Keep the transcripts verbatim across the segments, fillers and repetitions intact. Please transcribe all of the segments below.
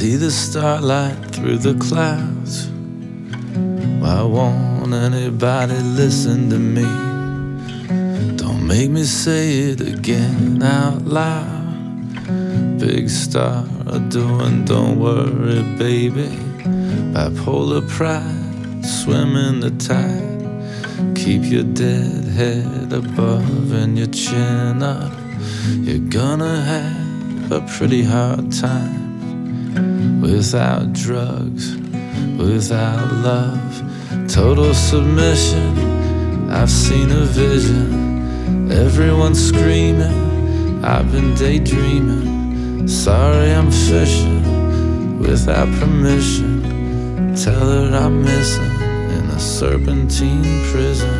see the starlight through the clouds. Why won't anybody listen to me? Don't make me say it again out loud. Big star doing, don't worry, baby. Bipolar pride, swim in the tide. Keep your dead head above and your chin up. You're gonna have a pretty hard time without drugs, without love. Total submission, I've seen a vision. Everyone's screaming, I've been daydreaming. Sorry I'm fishing without permission. Tell her I'm missing in a serpentine prison.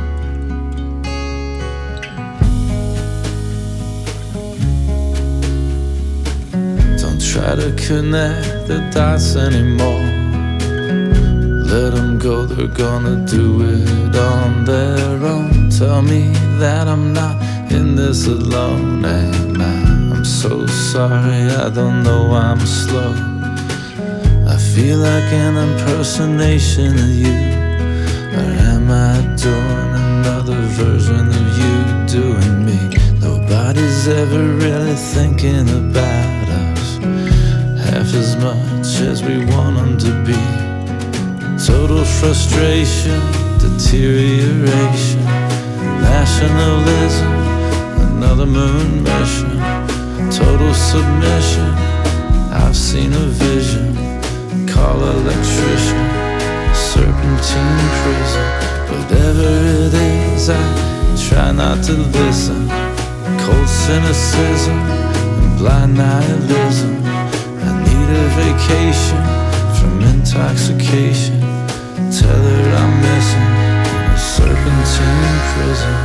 Don't try to connect the dots anymore. Let them go, they're gonna do it on their own. Tell me that I'm not in this alone. And I'm so sorry, I don't know I'm slow. I feel like an impersonation of you. Or am I doing another version of you doing me? Nobody's ever really thinking about us half as much as we want them to be. Total frustration, deterioration, nationalism, another moon mission. Total submission, I've seen a vision. Call electrician, serpentine prison. Whatever it is, I try not to listen. Cold cynicism and blind nihilism. I need a vacation from intoxication. Tell her I'm missing in a serpentine prison.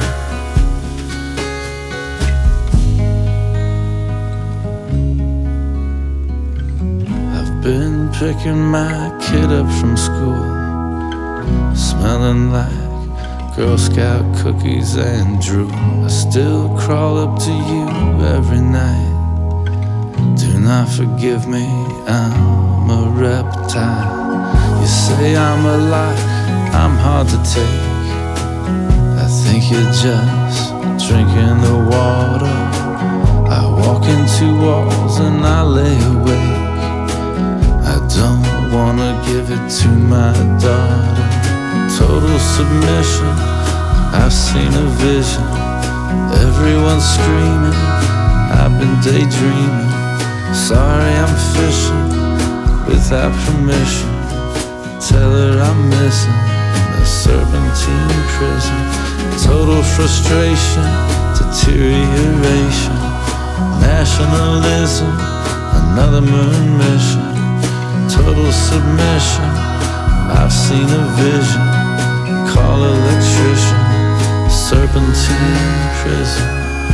I've been picking my kid up from school, smelling like Girl Scout cookies and drool. I still crawl up to you every night. Do not forgive me, I'm a reptile. You say I'm alive, I'm hard to take. I think you're just drinking the water. I walk into walls and I lay awake. I don't wanna give it to my daughter. Total submission, I've seen a vision. Everyone's screaming, I've been daydreaming. Sorry I'm fishing without permission. Tell her I'm missing in a serpentine prison. Total frustration, deterioration, nationalism, another moon mission. Total submission, I've seen a vision. Call electrician, serpentine prison.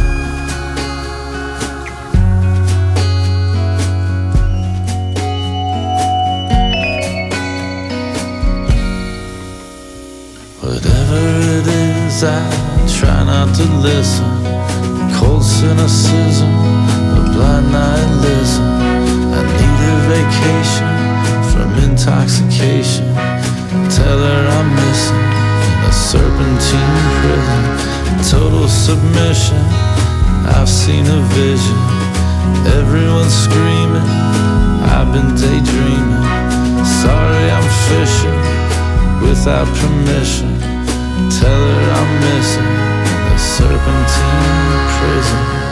Whatever it is, I try not to listen. Cold cynicism, a blind nihilism. I need a vacation from intoxication. Tell her I'm missing in a serpentine prison. Total submission, I've seen a vision. Everyone's screaming, I've been daydreaming. Sorry I'm fishing without permission. Tell her I'm missing in a serpentine prison.